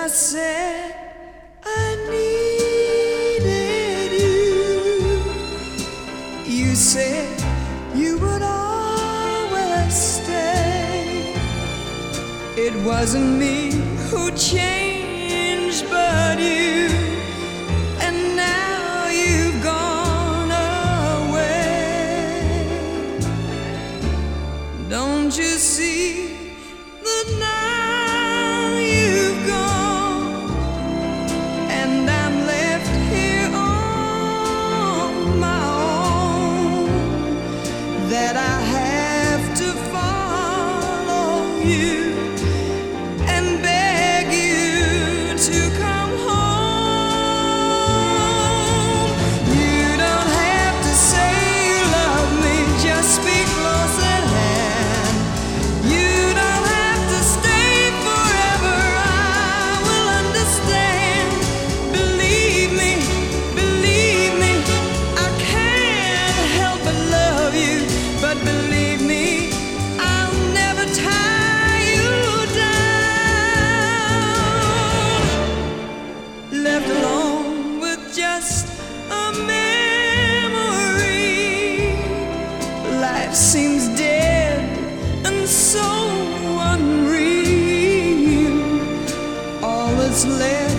said I needed you. You said you would always stay. It wasn't me who changed, but you. And now you've gone away. Don't you see that now you've gone, and I'm left here on my own, that I have to follow you and beg you to come home. You don't have to say you love me, just be close at hand. You don't have to stay forever, I will understand. Believe me, I can't help but love you. But believe me, I'll never tie you down. Left alone with just a memory, life seems dead and so unreal. All that's left